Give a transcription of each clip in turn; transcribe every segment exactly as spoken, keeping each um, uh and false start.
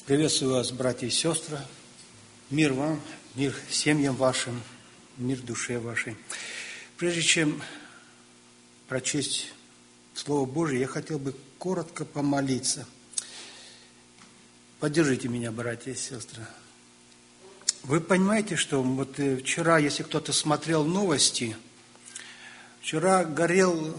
Приветствую вас, братья и сестры. Мир вам, мир семьям вашим, мир душе вашей. Прежде чем прочесть Слово Божие, я хотел бы коротко помолиться. Поддержите меня, братья и сестры. Вы понимаете, что вот вчера, если кто-то смотрел новости, вчера горел,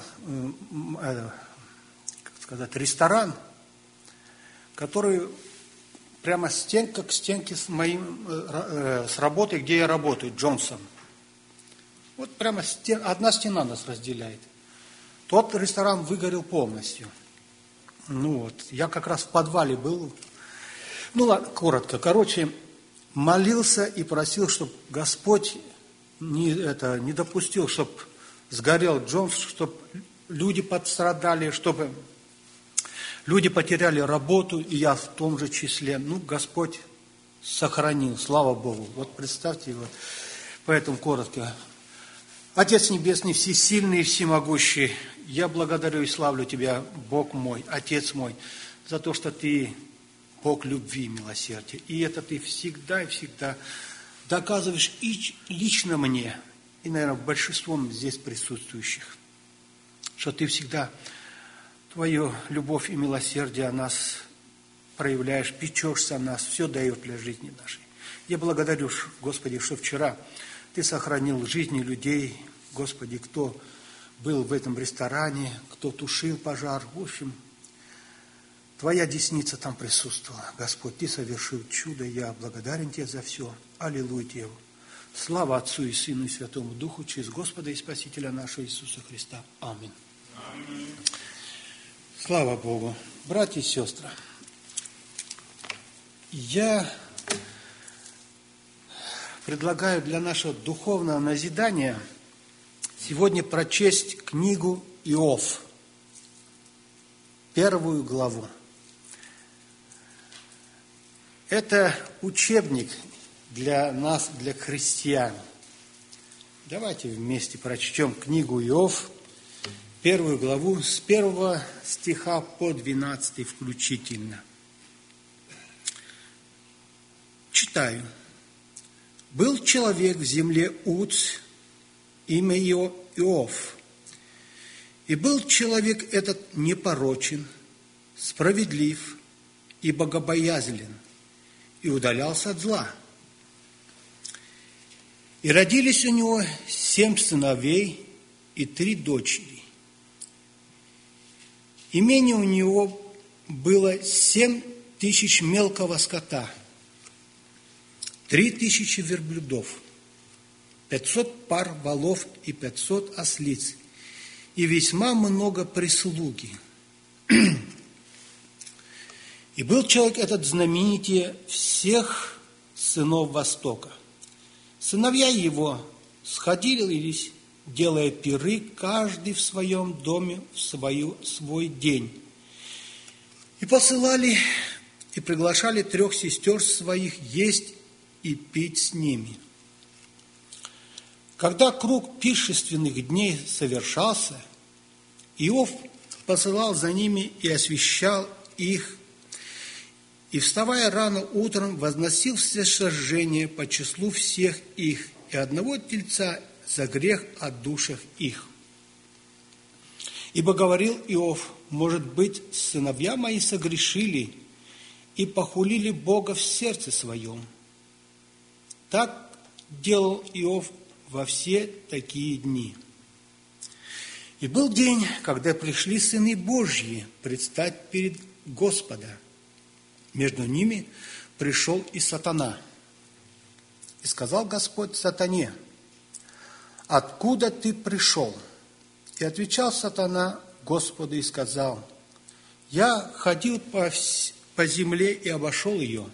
как сказать, ресторан, который прямо стенка к стенке с моим, с работой, где я работаю, Джонсон. Вот прямо стен, одна стена нас разделяет. Тот ресторан выгорел полностью. Ну вот, я как раз в подвале был. Ну ладно, коротко. Короче, молился и просил, чтобы Господь не, это, не допустил, чтобы сгорел Джонсон, чтобы люди пострадали, чтобы люди потеряли работу, и я в том же числе. Ну, Господь сохранил, слава Богу. Вот представьте его. Поэтому коротко. Отец Небесный, всесильный и всемогущий, я благодарю и славлю Тебя, Бог мой, Отец мой, за то, что Ты Бог любви и милосердия. И это Ты всегда и всегда доказываешь и лично мне, и, наверное, большинством здесь присутствующих, что Ты всегда Твою любовь и милосердие о нас проявляешь, печешься о нас, все дает для жизни нашей. Я благодарю, Господи, что вчера Ты сохранил жизни людей, Господи, кто был в этом ресторане, кто тушил пожар. В общем, Твоя десница там присутствовала. Господь, Ты совершил чудо, я благодарен Тебе за все. Аллилуйя Тебе. Слава Отцу и Сыну и Святому Духу, через Господа и Спасителя нашего Иисуса Христа. Аминь. Аминь. Слава Богу. Братья и сестры, я предлагаю для нашего духовного назидания сегодня прочесть книгу Иов, первую главу. Это учебник для нас, для христиан. Давайте вместе прочтем книгу Иов, первую главу, с первого стиха по двенадцатый включительно. Читаю. «Был человек в земле Уц, имя его Иов. И был человек этот непорочен, справедлив и богобоязнен, и удалялся от зла. И родились у него семь сыновей и три дочери. Имение у него было семь тысяч мелкого скота, три тысячи верблюдов, пятьсот пар волов и пятьсот ослиц, и весьма много прислуги. И был человек этот знаменитее всех сынов Востока. Сыновья его сходились, делая пиры, каждый в своем доме в свою, свой день. И посылали, и приглашали трех сестер своих есть и пить с ними. Когда круг пиршественных дней совершался, Иов посылал за ними и освящал их, и, вставая рано утром, возносил все сожжения по числу всех их, и одного тельца за грех о душах их. Ибо говорил Иов, может быть, сыновья мои согрешили и похулили Бога в сердце своем. Так делал Иов во все такие дни. И был день, когда пришли сыны Божьи предстать перед Господа. Между ними пришел и сатана. И сказал Господь сатане: «Откуда ты пришел?» И отвечал сатана Господу и сказал: «Я ходил по, по земле и обошел ее».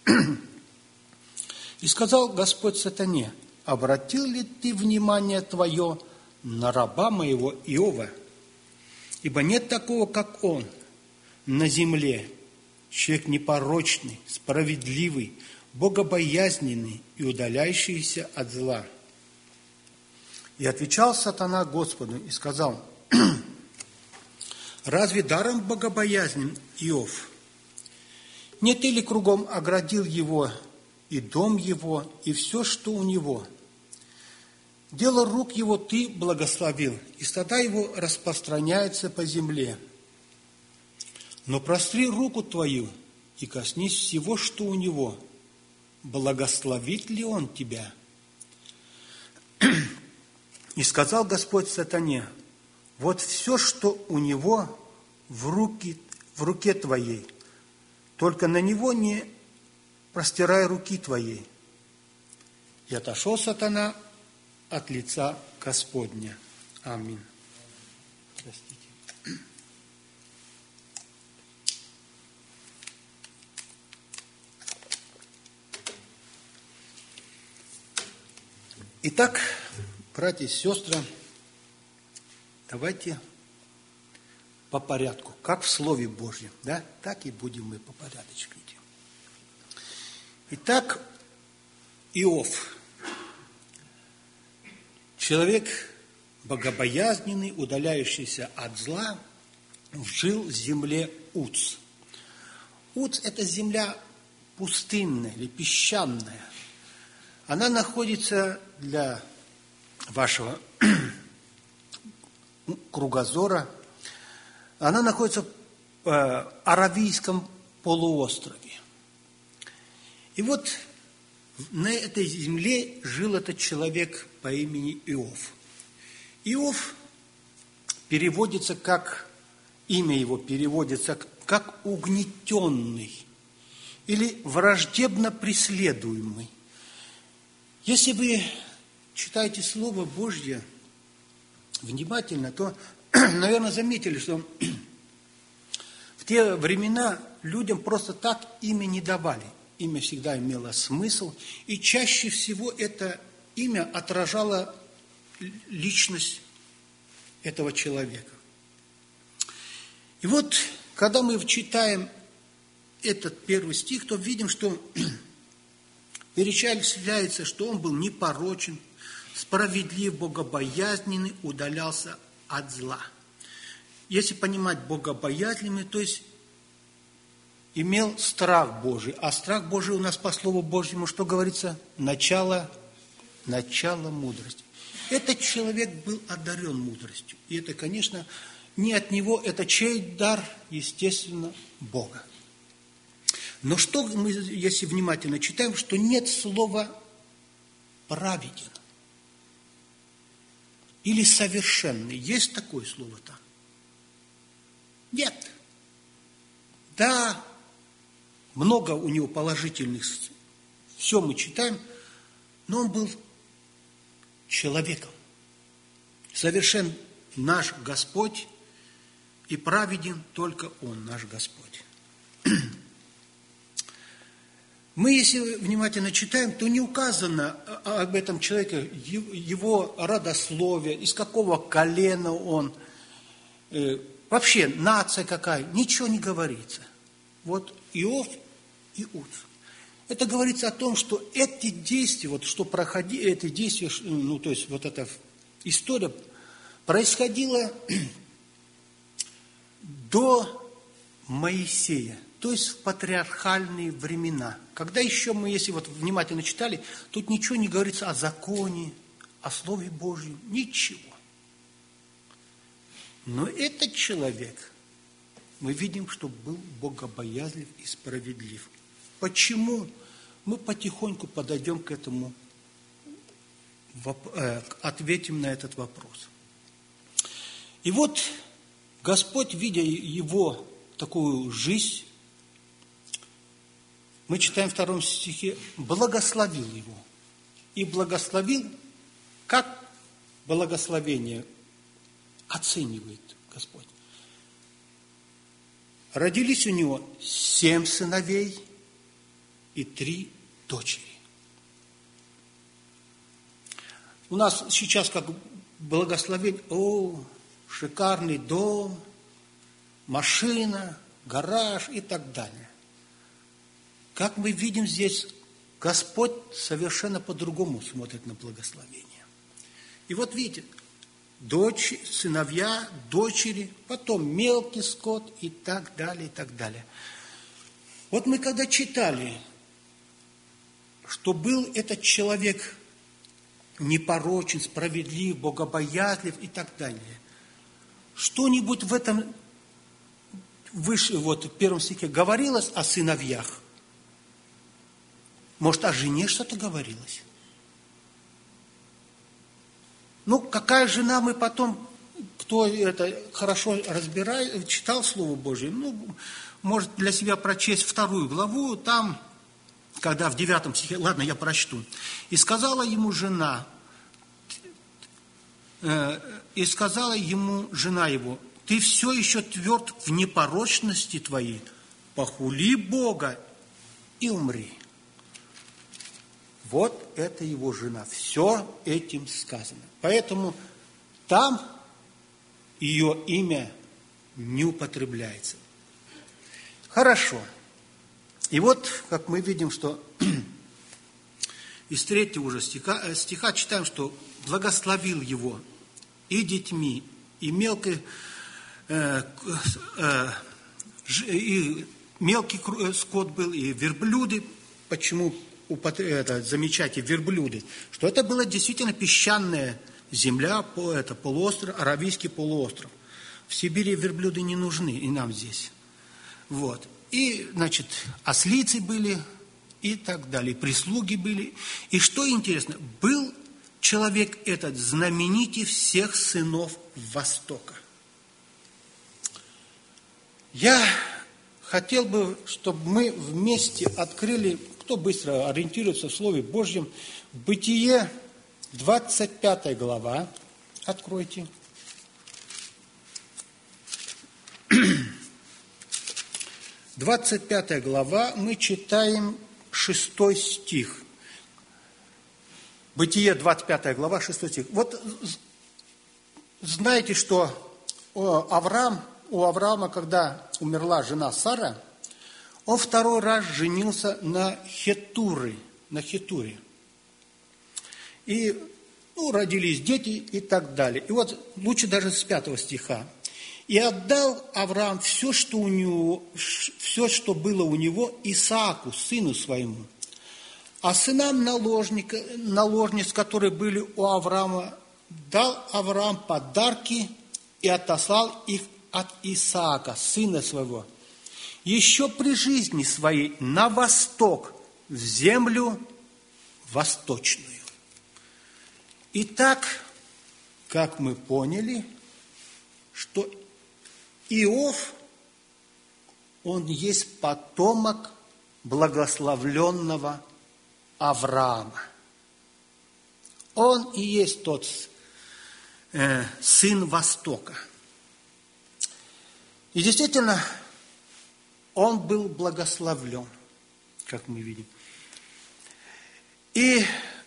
И сказал Господь сатане: «Обратил ли ты внимание твое на раба моего Иова? Ибо нет такого, как он, на земле, человек непорочный, справедливый, богобоязненный и удаляющийся от зла». И отвечал сатана Господу и сказал: «Разве даром богобоязнен Иов? Не ты ли кругом оградил его, и дом его, и все, что у него? Дело рук его ты благословил, и стада его распространяются по земле. Но простри руку твою, и коснись всего, что у него. Благословит ли он тебя? И сказал Господь сатане: вот все, что у него в руке, в руке твоей, только на него не простирай руки твоей. И отошел сатана от лица Господня. Аминь. Простите. Итак, братья и сестры, давайте по порядку, как в Слове Божьем, да, так и будем мы по порядочку идти. Итак, Иов, человек богобоязненный, удаляющийся от зла, жил в земле Уц. Уц – это земля пустынная или песчаная. Она находится для вашего кругозора, она находится в Аравийском полуострове. И вот на этой земле жил этот человек по имени Иов. Иов переводится как, имя его переводится как угнетенный или враждебно преследуемый. Если вы читаете Слово Божье внимательно, то, наверное, заметили, что в те времена людям просто так имя не давали. Имя всегда имело смысл, и чаще всего это имя отражало личность этого человека. И вот, когда мы читаем этот первый стих, то видим, что перечисляется, что он был непорочен, справедлив, богобоязненный, удалялся от зла. Если понимать богобоязненный, то есть имел страх Божий. А страх Божий у нас по Слову Божьему, что говорится? Начало, начало мудрости. Этот человек был одарен мудростью. И это, конечно, не от него, это чей дар? Естественно, Бога. Но что мы, если внимательно читаем, что нет слова праведен или совершенный. Есть такое слово там? Нет. Да, много у него положительных, все мы читаем, но он был человеком. Совершен наш Господь, и праведен только Он, наш Господь. Мы, если внимательно читаем, то не указано об этом человеке, его родословие, из какого колена он, вообще нация какая, ничего не говорится. Вот Иов и Уц. Это говорится о том, что эти действия, вот что проходили, эти действия, ну то есть вот эта история происходила до Моисея, то есть в патриархальные времена. Когда еще мы, если вот внимательно читали, тут ничего не говорится о законе, о Слове Божьем, ничего. Но этот человек, мы видим, что был богобоязлив и справедлив. Почему? Мы потихоньку подойдем к этому, ответим на этот вопрос. И вот Господь, видя его такую жизнь, мы читаем в втором стихе, благословил его. И благословил, как благословение оценивает Господь. Родились у него семь сыновей и три дочери. У нас сейчас как благословение, о, шикарный дом, машина, гараж и так далее. Как мы видим здесь, Господь совершенно по-другому смотрит на благословение. И вот видите, дочь, сыновья, дочери, потом мелкий скот и так далее, и так далее. Вот мы когда читали, что был этот человек непорочен, справедлив, богобоятлив и так далее, что-нибудь в этом выше, вот в первом стихе говорилось о сыновьях? Может, о жене что-то говорилось? Ну, какая жена, мы потом, кто это хорошо разбирает, читал Слово Божие, ну, может для себя прочесть вторую главу, там, когда в девятом стихе, ладно, я прочту. «И сказала ему жена, э, и сказала ему жена его, ты все еще тверд в непорочности твоей, похули Бога и умри». Вот это его жена. Все этим сказано. Поэтому там ее имя не употребляется. Хорошо. И вот, как мы видим, что из третьего уже стиха, стиха читаем, что благословил его и детьми, и мелкой, э, э, и мелкий скот был, и верблюды. Почему это, замечайте, верблюды? Что это была действительно песчаная земля, это полуостров, Аравийский полуостров. В Сибири верблюды не нужны, и нам здесь. Вот. И, значит, ослицы были, и так далее, прислуги были. И что интересно, был человек этот знаменитей всех сынов Востока. Я хотел бы, чтобы мы вместе открыли, кто быстро ориентируется в Слове Божьем, Бытие, двадцать пятая глава, откройте. двадцать пятая глава, мы читаем шестой стих. Бытие, двадцать пятая глава, шестой стих. Вот знаете, что Авраам, у Авраама, когда умерла жена Сара, он второй раз женился на Хетуре, на Хетуре. И ну, родились дети и так далее. И вот лучше даже с пятого стиха. «И отдал Авраам все, что у него, все, что было у него, Исааку, сыну своему. А сынам наложника, наложниц, которые были у Авраама, дал Авраам подарки и отослал их от Исаака, сына своего, еще при жизни своей на восток, в землю восточную». Итак, как мы поняли, что Иов, он есть потомок благословленного Авраама. Он и есть тот э, сын Востока. И действительно, он был благословлен, как мы видим. И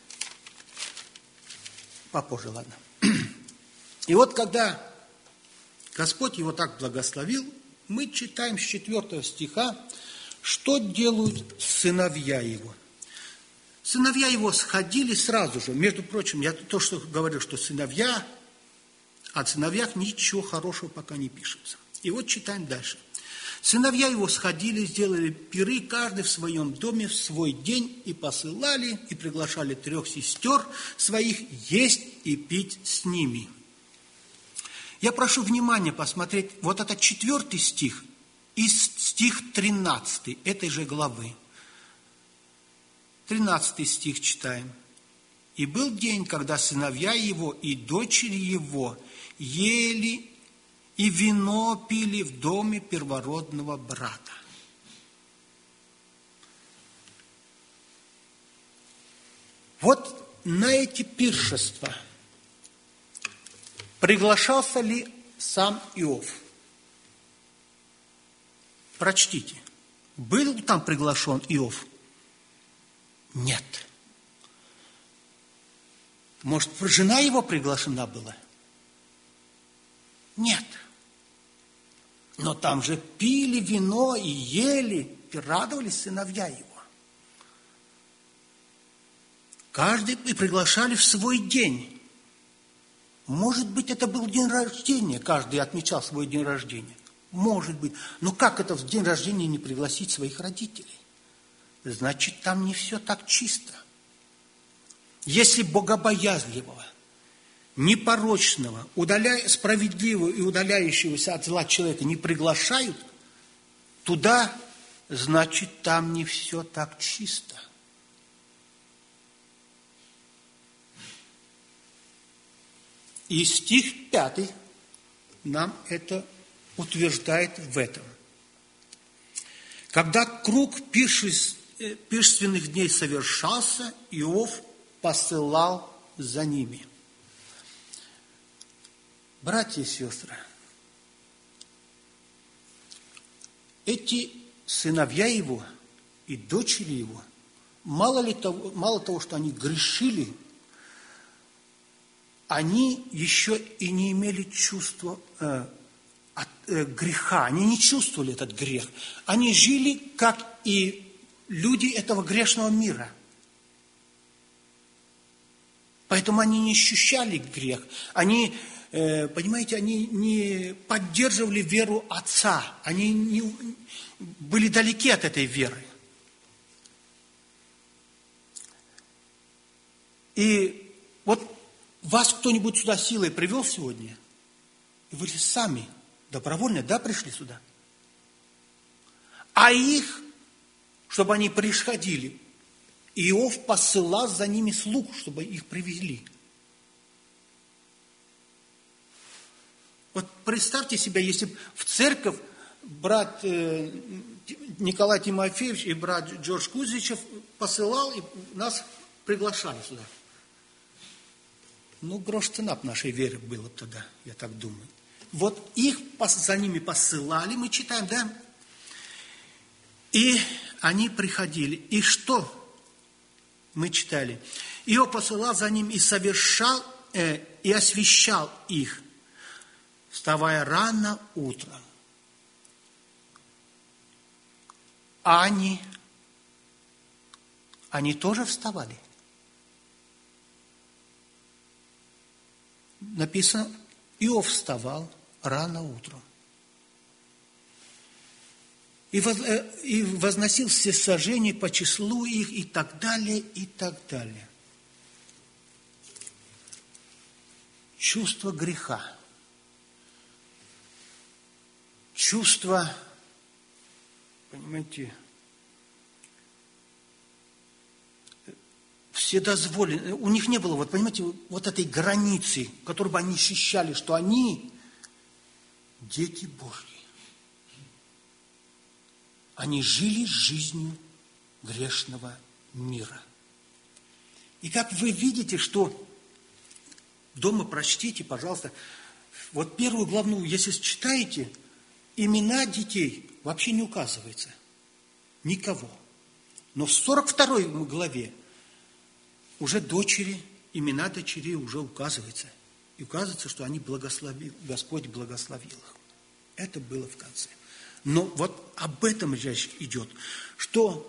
попозже, ладно. И вот когда Господь его так благословил, мы читаем с четвертого стиха, что делают сыновья его. Сыновья его сходили сразу же. Между прочим, я то, что говорил, что сыновья, о сыновьях ничего хорошего пока не пишется. И вот читаем дальше. Сыновья его сходили, сделали пиры, каждый в своем доме в свой день, и посылали, и приглашали трех сестер своих есть и пить с ними. Я прошу внимания посмотреть, вот этот четвертый стих и стих тринадцатый этой же главы. Тринадцатый стих читаем. «И был день, когда сыновья его и дочери его ели и вино пили в доме первородного брата». Вот на эти пиршества приглашался ли сам Иов? Прочтите. Был ли там приглашен Иов? Нет. Может, жена его приглашена была? Нет. Но там же пили вино и ели, и радовались сыновья его. Каждый и приглашали в свой день. Может быть, это был день рождения, каждый отмечал свой день рождения. может быть. Но как это в день рождения не пригласить своих родителей? Значит, там не все так чисто. Если богобоязливого, непорочного, удаля... справедливого и удаляющегося от зла человека не приглашают туда, значит, там не все так чисто. И стих пятый нам это утверждает в этом. Когда круг пиршественных дней совершался, Иов посылал за ними. Братья и сестры, эти сыновья его и дочери его, мало, ли того, мало того, что они грешили, они еще и не имели чувства э, от, э, греха, они не чувствовали этот грех. Они жили, как и люди этого грешного мира. Поэтому они не ощущали грех. Они, э, понимаете, они не поддерживали веру Отца. Они не, были далеки от этой веры. И вот вас кто-нибудь сюда силой привел сегодня? И вы сами добровольно, да, пришли сюда? А их, чтобы они приходили, Иов посылал за ними слуг, чтобы их привели. Вот представьте себе, если бы в церковь брат Николай Тимофеевич и брат Джордж Кузичев посылал и нас приглашали сюда. Ну, грош цена нашей веры было бы тогда, я так думаю. Вот их за ними посылали, мы читаем, да? И они приходили. И что мы читали? Иов посылал за ним и совершал, э, и освящал их, вставая рано утром. А они, они тоже вставали? Написано, Иов вставал рано утром. И возносил все сожжения по числу их, и так далее, и так далее. Чувство греха. Чувство, понимаете, вседозволенное. У них не было, вот понимаете, вот этой границы, которую бы они ощущали, что они дети Божьи. Они жили жизнью грешного мира. И как вы видите, что дома прочтите, пожалуйста, вот первую главу, если читаете, имена детей вообще не указывается. Никого. Но в сорок второй главе уже дочери, имена дочерей уже указываются. И указывается, что они благословили, Господь благословил их. Это было в конце. Но вот об этом речь идет, что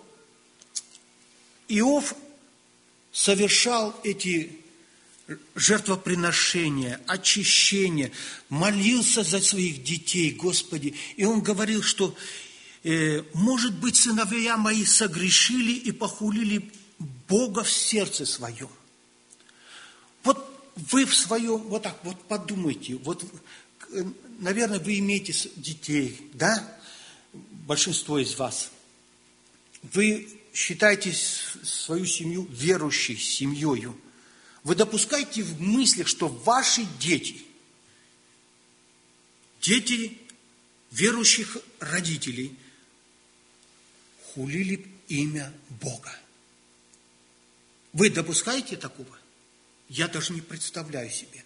Иов совершал эти жертвоприношения, очищения, молился за своих детей, Господи. И он говорил, что, э, может быть, сыновья мои согрешили и похулили Бога в сердце своем. Вот вы в своем, вот так вот подумайте, вот, наверное, вы имеете детей, да? Большинство из вас. Вы считаете свою семью верующей семьей. Вы допускаете в мыслях, что ваши дети, дети верующих родителей, хулили имя Бога. Вы допускаете такого? Я даже не представляю себе.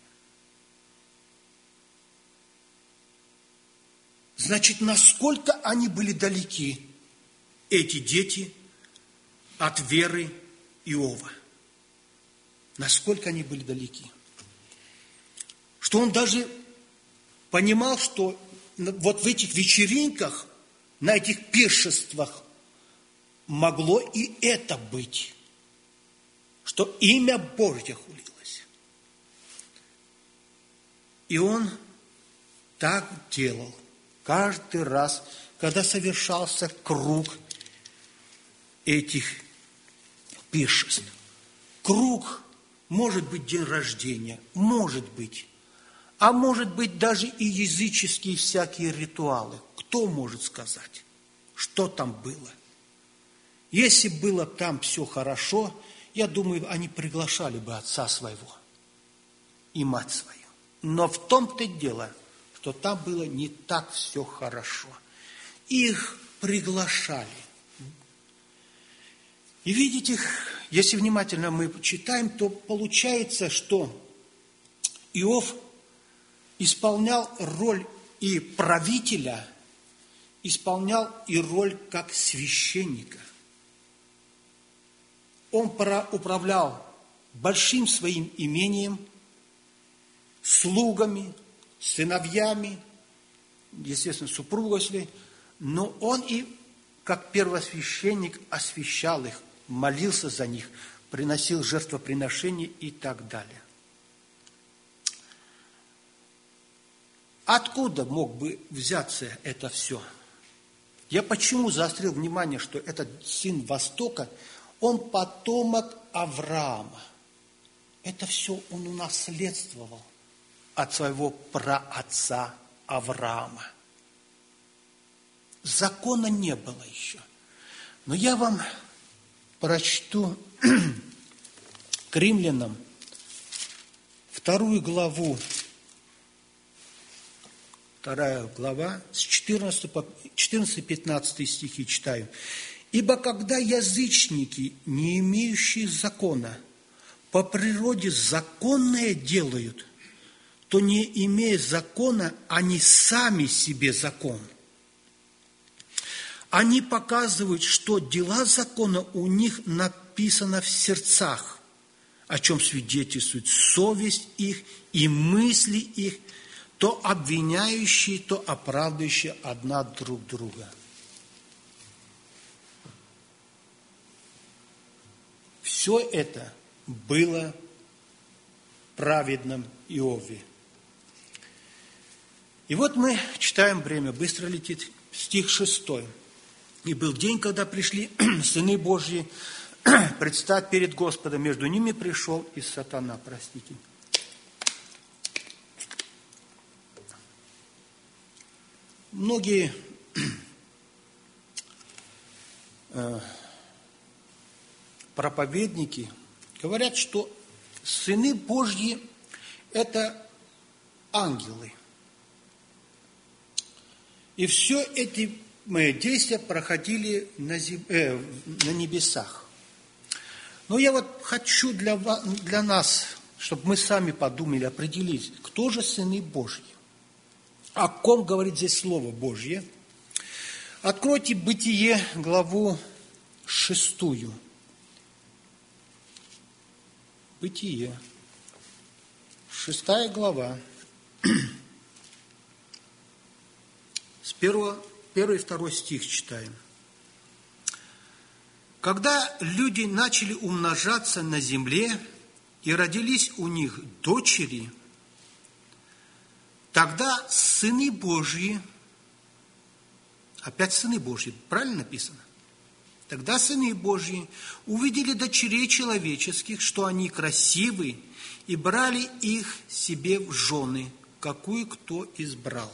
Значит, насколько они были далеки, эти дети, от веры Иова. Насколько они были далеки. Что он даже понимал, что вот в этих вечеринках, на этих пиршествах могло и это быть. Что имя Божье хулилось. И он так делал. Каждый раз, когда совершался круг этих пиршеств. Круг, может быть, день рождения, может быть. А может быть, даже и языческие всякие ритуалы. Кто может сказать, что там было? Если было там все хорошо, я думаю, они приглашали бы отца своего и мать свою. Но в том-то дело, что там было не так все хорошо. Их приглашали. И видите, если внимательно мы читаем, то получается, что Иов исполнял роль и правителя, исполнял и роль как священника. Он управлял большим своим имением, слугами, сыновьями, естественно, супругой, но он и как первосвященник освящал их, молился за них, приносил жертвоприношения и так далее. Откуда мог бы взяться это все? Я почему заострил внимание, что этот сын Востока, он потомок Авраама. Это все он унаследствовал от своего праотца Авраама. Закона не было еще. Но я вам прочту к Римлянам вторую главу, вторая глава, с четырнадцатого-пятнадцатого стихи читаю. «Ибо когда язычники, не имеющие закона, по природе законное делают, то, не имея закона, они сами себе закон. Они показывают, что дела закона у них написано в сердцах, о чем свидетельствует совесть их и мысли их, то обвиняющие, то оправдывающие одна друг друга». Все это было в праведном Иове. И вот мы читаем, время быстро летит, стих шестой. «И был день, когда пришли сыны Божьи предстать перед Господом, между ними пришел и сатана». Простите. Многие э, проповедники говорят, что сыны Божьи – это ангелы. И все эти мои действия проходили на, зем... э, на небесах. Но я вот хочу для, вас, для нас, чтобы мы сами подумали, определить, кто же сыны Божьи. О ком говорит здесь Слово Божье? Откройте Бытие, главу шестую. Бытие, шестая глава, с первого, первый и второй стих читаем. «Когда люди начали умножаться на земле, и родились у них дочери, тогда сыны Божьи», опять сыны Божьи, правильно написано? Тогда сыны Божьи увидели дочерей человеческих, что они красивы, и брали их себе в жены, какую кто избрал.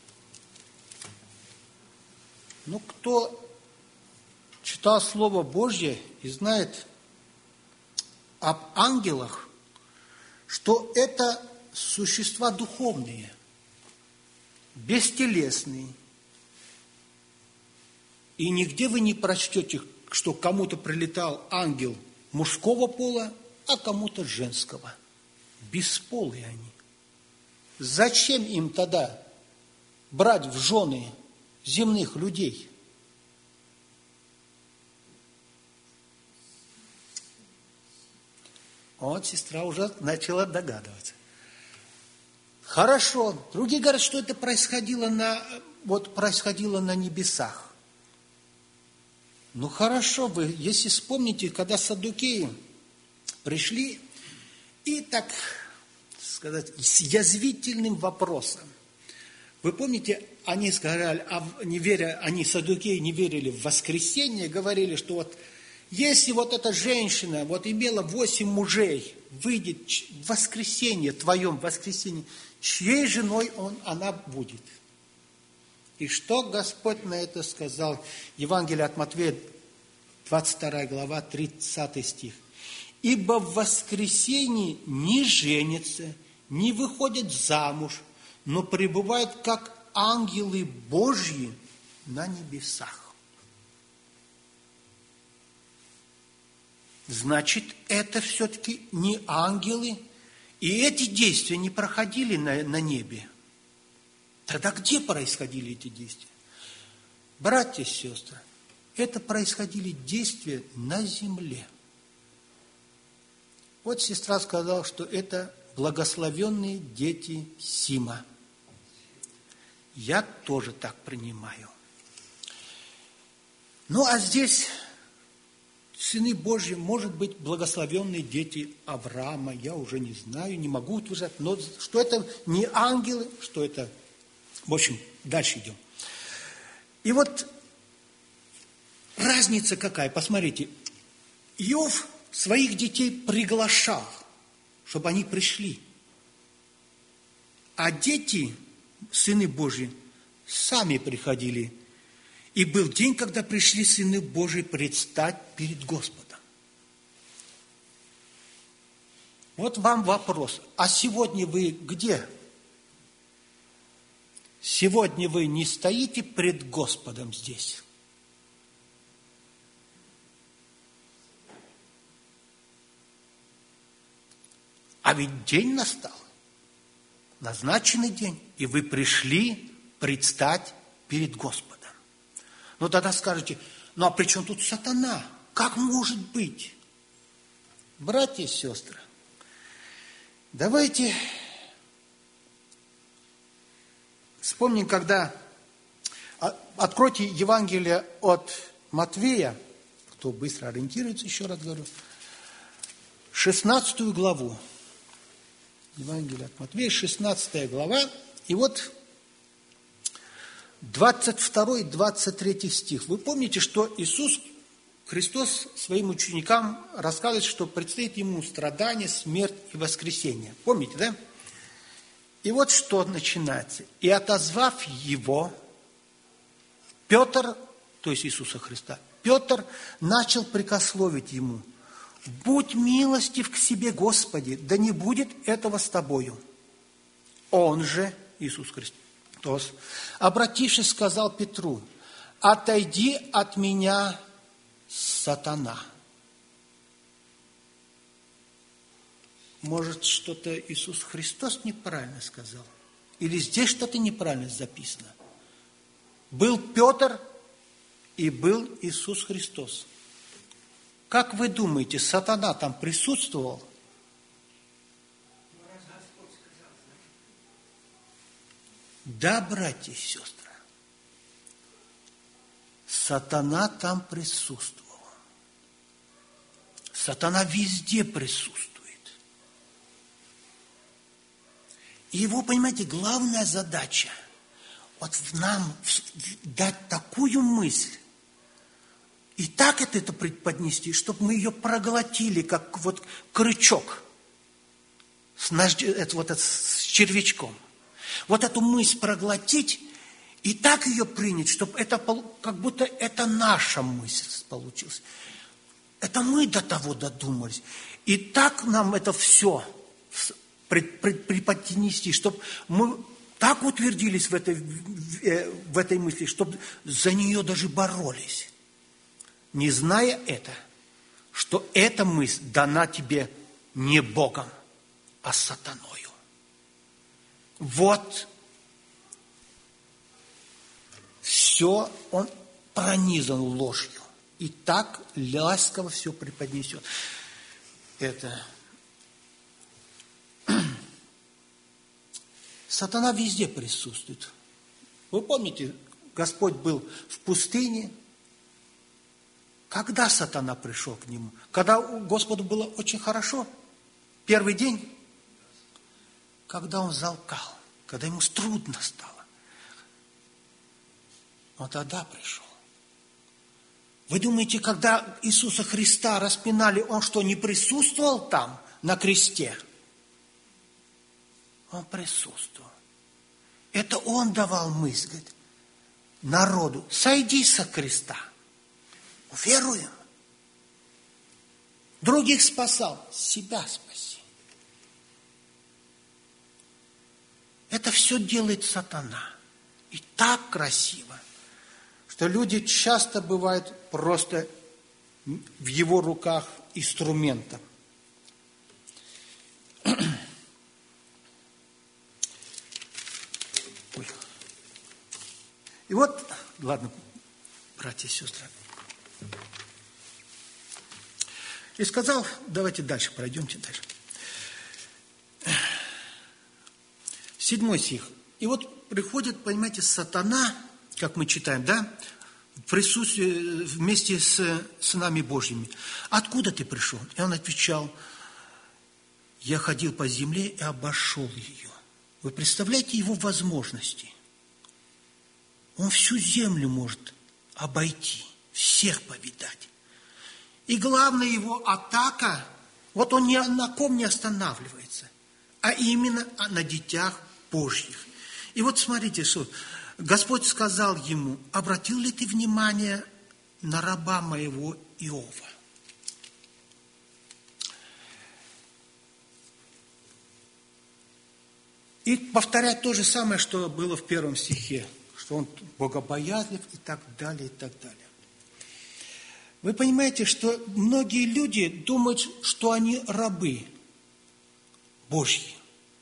Ну, кто читал Слово Божье и знает об ангелах, что это существа духовные, бестелесные. И нигде вы не прочтете, что кому-то прилетал ангел мужского пола, а кому-то женского. Бесполые они. Зачем им тогда брать в жены земных людей? Вот сестра уже начала догадываться. Хорошо. Другие говорят, что это происходило на, вот, происходило на небесах. Ну хорошо, вы, если вспомните, когда саддукеи пришли и, так сказать, с язвительным вопросом. Вы помните, они сказали, а не веря, они, саддукеи, не верили в воскресение, говорили, что вот если вот эта женщина вот имела восемь мужей, выйдет в воскресенье, твоем воскресенье, чьей женой он, она будет? И что Господь на это сказал? Евангелие от Матфея, двадцать вторая глава, тридцатый стих. «Ибо в воскресенье не женятся, не выходят замуж, но пребывают, как ангелы Божьи на небесах». Значит, это все-таки не ангелы, и эти действия не проходили на, на небе. Тогда где происходили эти действия? Братья и сестры, это происходили действия на земле. Вот сестра сказала, что это благословенные дети Сима. Я тоже так принимаю. Ну, а здесь сыны Божьи, может быть, благословенные дети Авраама, я уже не знаю, не могу утверждать, но что это не ангелы, что это... В общем, дальше идем. И вот разница какая, посмотрите, Иов своих детей приглашал, чтобы они пришли, а дети, сыны Божьи, сами приходили. И был день, когда пришли сыны Божьи предстать перед Господом. Вот вам вопрос. А сегодня вы где? Сегодня вы не стоите пред Господом здесь. А ведь день настал. Назначенный день. И вы пришли предстать перед Господом. Ну, тогда скажете, ну, а при чем тут сатана? Как может быть? Братья и сестры, давайте вспомним, когда... Откройте Евангелие от Матвея, кто быстро ориентируется, еще раз говорю, шестнадцатую главу. Евангелие от Матвея, шестнадцатая глава. И вот двадцать второй двадцать третий стих. Вы помните, что Иисус Христос своим ученикам рассказывает, что предстоит ему страдание, смерть и воскресение. Помните, да? И вот что начинается. «И отозвав его, Петр, то есть Иисуса Христа, Петр начал прикословить ему: будь милостив к себе, Господи, да не будет этого с тобою». Он же, Иисус Христос, обратившись, сказал Петру: отойди от меня, сатана. Может, что-то Иисус Христос неправильно сказал? Или здесь что-то неправильно записано? Был Петр и был Иисус Христос. Как вы думаете, сатана там присутствовал? Да, братья и сестры, сатана там присутствовал. Сатана везде присутствует. И его, понимаете, главная задача вот нам дать такую мысль, и так это, это преподнести, чтобы мы ее проглотили, как вот крючок с, нож... это, вот, это, с червячком. Вот эту мысль проглотить и так ее принять, чтобы это как будто это наша мысль получилась. Это мы до того додумались. И так нам это все преподнести, чтобы мы так утвердились в этой, в этой мысли, чтобы за нее даже боролись. Не зная это, что эта мысль дана тебе не Богом, а сатаною. Вот все он пронизан ложью. И так ласково все преподнесет. Это сатана везде присутствует. Вы помните, Господь был в пустыне. Когда сатана пришел к нему? Когда Господу было очень хорошо? Первый день? Когда он залкал, когда ему трудно стало. Он тогда пришел. Вы думаете, когда Иисуса Христа распинали, Он что, не присутствовал там, на кресте? Он присутствовал. Это Он давал мысль, говорит, народу, сойди со креста. Веруем. Других спасал, себя спаси. Это все делает сатана. И так красиво, что люди часто бывают просто в его руках инструментом. Ой. И вот, ладно, братья и сестры. И сказал, давайте дальше, пройдемте дальше. Седьмой стих. И вот приходит, понимаете, сатана, как мы читаем, да, в присутствии, вместе с сынами Божьими. Откуда ты пришел? И он отвечал, я ходил по земле и обошел ее. Вы представляете его возможности? Он всю землю может обойти, всех повидать. И главная его атака, вот он ни на ком не останавливается, а именно на детях Божьих. И вот смотрите, что Господь сказал ему, обратил ли ты внимание на раба моего Иова? И повторять то же самое, что было в первом стихе, что он богобоязлив и так далее, и так далее. Вы понимаете, что многие люди думают, что они рабы Божьи.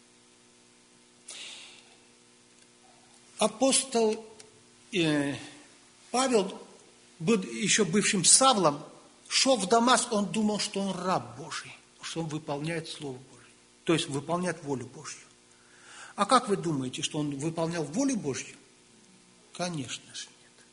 Апостол э, Павел, был еще бывшим Савлом, шел в Дамаск, он думал, что он раб Божий, что он выполняет Слово Божье, то есть выполняет волю Божью. А как вы думаете, что он выполнял волю Божью? Конечно же нет.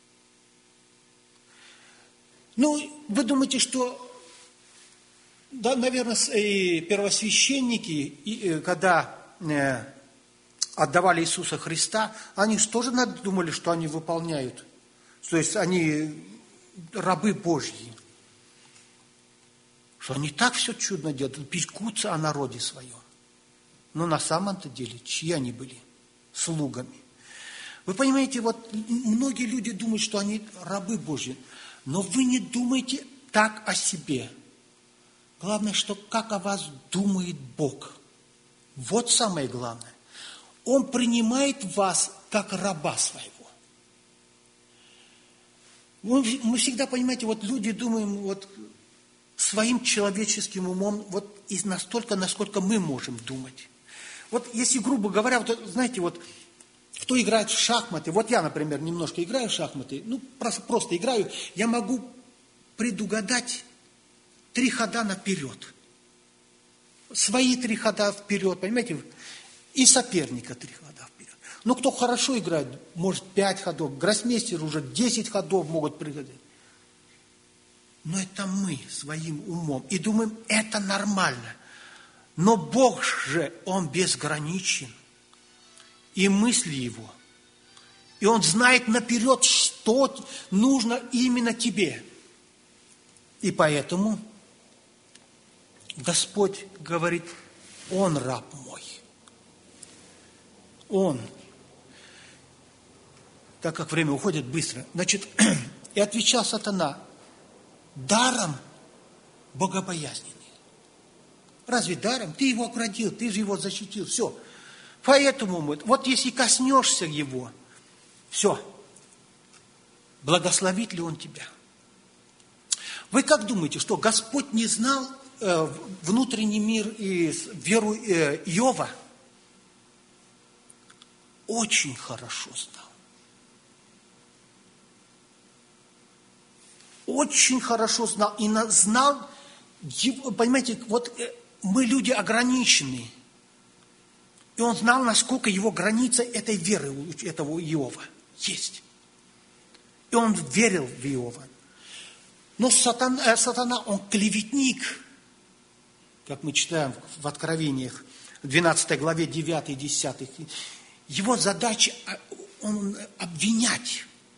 Ну, вы думаете, что, да, наверное, и первосвященники, и, когда э, отдавали Иисуса Христа, они же тоже думали, что они выполняют, то есть они рабы Божьи, что они так все чудно делают, пекутся о народе своем. Но на самом-то деле, чьи они были? Слугами. Вы понимаете, вот многие люди думают, что они рабы Божьи, но вы не думайте так о себе. Главное, что как о вас думает Бог. Вот самое главное. Он принимает вас как раба своего. Мы всегда, понимаете, вот люди думаем вот своим человеческим умом вот и настолько, насколько мы можем думать. Вот если, грубо говоря, вот, знаете, вот кто играет в шахматы, вот я, например, немножко играю в шахматы, ну, просто, просто играю, я могу предугадать три хода наперед. Свои три хода вперед, понимаете, и соперника три хода вперед. Ну, кто хорошо играет, может пять ходов, гроссмейстер уже десять ходов могут пригадать. Но это мы своим умом и думаем, это нормально. Но Бог же, Он безграничен. И мысли Его. И Он знает наперед, что нужно именно тебе. И поэтому Господь говорит, Он раб мой. Он. Так как время уходит быстро. Значит, и отвечал сатана, даром богобоязненный. Разве даром? Ты его оградил, ты же его защитил, все. Поэтому мы, вот если коснешься его, все. Благословит ли он тебя? Вы как думаете, что Господь не знал э, внутренний мир и веру э, Иова? Очень хорошо знал. Очень хорошо знал. И знал, понимаете, вот мы люди ограниченные. И он знал, насколько его граница этой веры, этого Иова есть. И он верил в Иова. Но сатана, сатана, он клеветник, как мы читаем в Откровениях, в двенадцатой главе, девятый и десятый. Его задача он обвинять.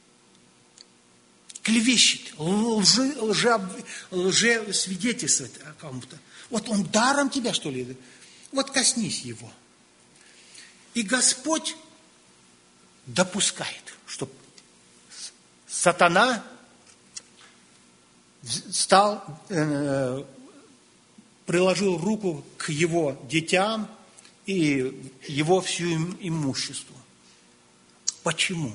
клевещет, лжи, лже, лже свидетельствует о кому-то. Вот он даром тебя, что ли? Вот коснись его. И Господь допускает, что сатана стал, э, приложил руку к его детям и его всю имуществу. Почему?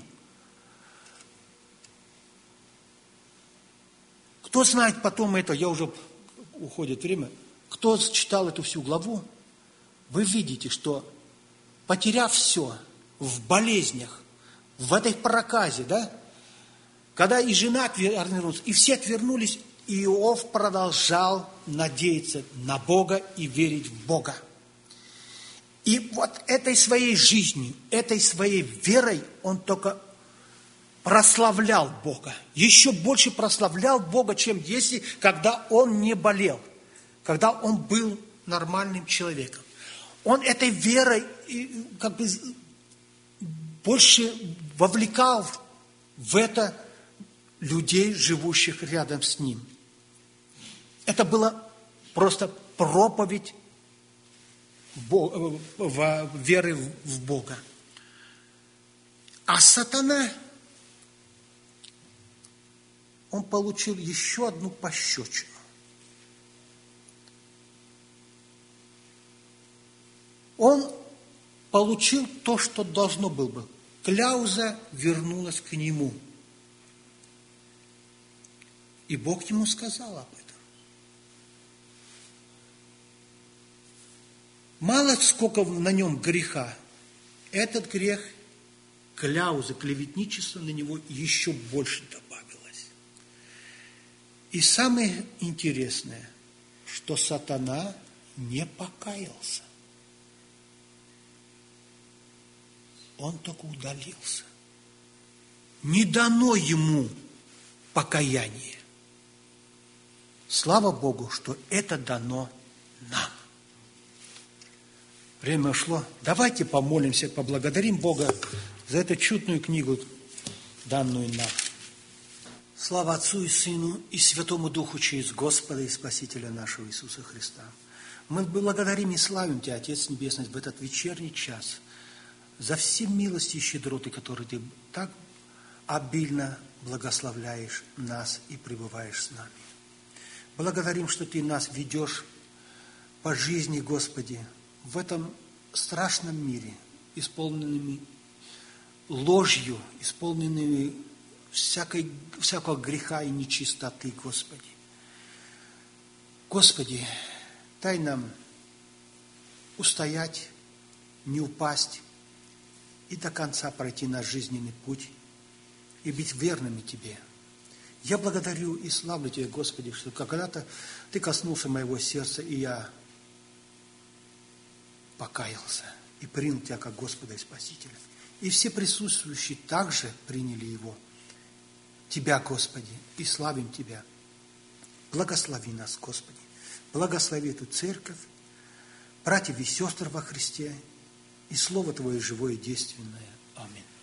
Кто знает потом это, я уже, уходит время, кто читал эту всю главу, вы видите, что потеряв все в болезнях, в этой проказе, да, когда и жена отвернулась, и все отвернулись, Иов продолжал надеяться на Бога и верить в Бога. И вот этой своей жизнью, этой своей верой он только прославлял Бога. Еще больше прославлял Бога, чем если, когда он не болел, когда он был нормальным человеком. Он этой верой как бы больше вовлекал в это людей, живущих рядом с ним. Это была просто проповедь веры в Бога. А сатана, он получил еще одну пощечину. Он получил то, что должно было бы. Кляуза вернулась к нему. И Бог ему сказал об этом. Мало сколько на нем греха. Этот грех, кляуза, клеветничество на него еще больше добавилось. И самое интересное, что сатана не покаялся. Он только удалился. Не дано ему покаяние. Слава Богу, что это дано нам. Время ушло. Давайте помолимся, поблагодарим Бога за эту чудную книгу, данную нам. Слава Отцу и Сыну и Святому Духу через Господа и Спасителя нашего Иисуса Христа. Мы благодарим и славим Тебя, Отец Небесный, в этот вечерний час за все милости и щедроты, которые Ты так обильно благословляешь нас и пребываешь с нами. Благодарим, что Ты нас ведешь по жизни, Господи, в этом страшном мире, исполненными ложью, исполненными всякой, всякого греха и нечистоты, Господи. Господи, дай нам устоять, не упасть и до конца пройти наш жизненный путь и быть верными Тебе. Я благодарю и славлю Тебя, Господи, что когда-то Ты коснулся моего сердца, и я покаялся и принял Тебя как Господа и Спасителя. И все присутствующие также приняли Его. Тебя, Господи, и славим Тебя. Благослови нас, Господи. Благослови эту церковь, братьев и сестр во Христе, и Слово Твое живое и действенное. Аминь.